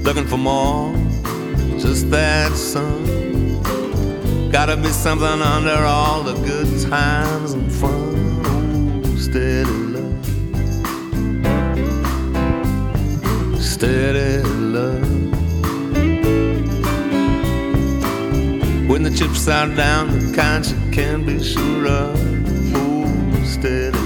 looking for more, just that sun. Gotta be something under all the good times and fun. Oh, steady love, steady love. When the chips are down, the kind you can be sure of. Oh, steady